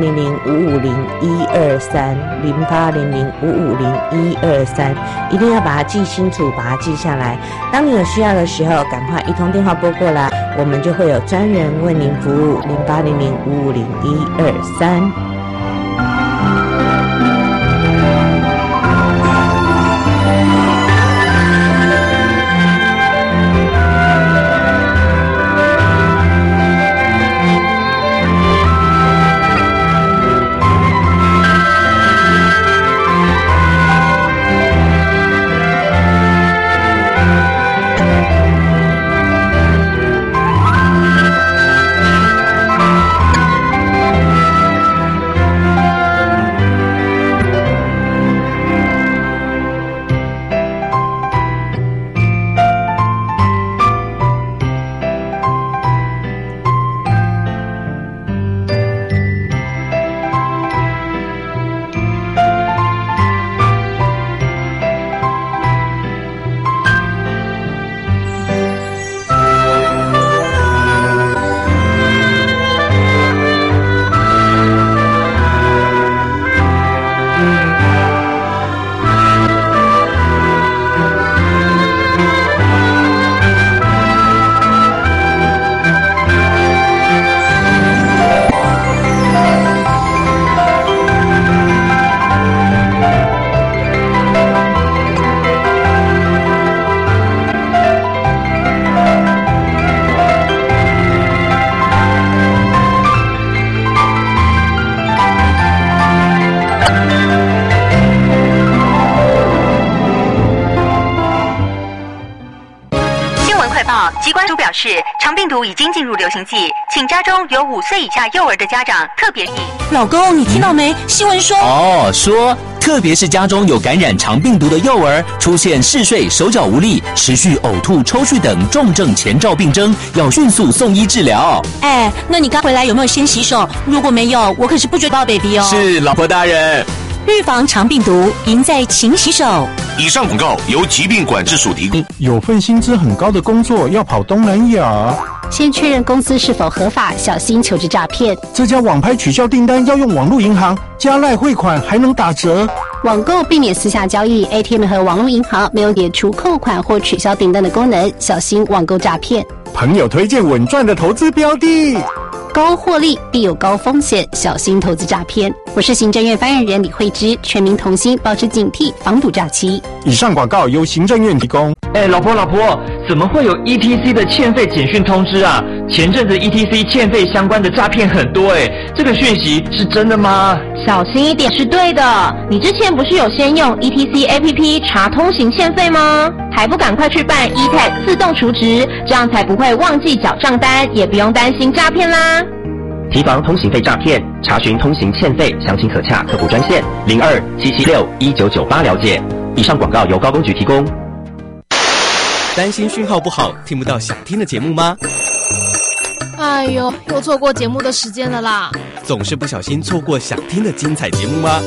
，0800-550-123，0800-550-123，一定要把它记清楚，把它记下来。当你有需要的时候，赶快一通电话拨过来，我们就会有专人为您服务。0800-550-123。 疾管署表示，肠病毒已经进入流行季，请家中有5岁以下幼儿的家长特别注意。 老公，你听到没？新闻说说特别是家中有感染肠病毒的幼儿，出现嗜睡、手脚无力、持续呕吐、抽搐等重症前兆病征，要迅速送医治疗。 那你刚回来有没有先洗手？如果没有，我可是不准抱 baby 哦。 是，老婆大人。 预防肠病毒，赢在勤洗手。 以上广告由疾病管制署提供。 有份薪资很高的工作要跑东南亚， 先确认公司是否合法，小心求职诈骗。 这家网拍取消订单要用网络银行，加赖汇款还能打折。 网购避免私下交易 ，ATM 和网络银行没有解除扣款或取消订单的功能，小心网购诈骗。 朋友推荐稳赚的投资标的。 高获利必有高风险，小心投资诈骗。我是行政院发言人李慧芝，全民同心，保持警惕，防堵诈欺。 以上广告由行政院提供。 老婆，怎么会有 ETC 的欠费简讯通知啊？前阵子 ETC 欠费相关的诈骗很多这个讯息是真的吗？ 小心一点是对的。你之前不是有先用 ETC APP 查通行欠费吗？还不赶快去办 eTag 自动储值，这样才不会忘记缴账单，也不用担心诈骗啦。 提防通行费诈骗，查询通行欠费，详情可洽客服专线02-776-1998了解。以上广告由高工局提供。 担心讯号不好，听不到想听的节目吗？ 哎呦，又错过节目的时间了啦！ 总是不小心错过想听的精彩节目吗？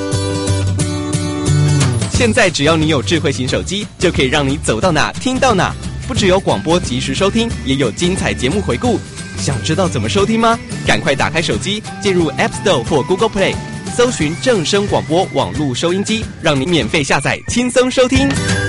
现在只要你有智慧型手机，就可以让你走到哪听到哪。不只有广播及时收听，也有精彩节目回顾。想知道怎么收听吗？赶快打开手机，进入 App Store 或 Google Play， 搜寻正声广播网络收音机，让你免费下载，轻松收听。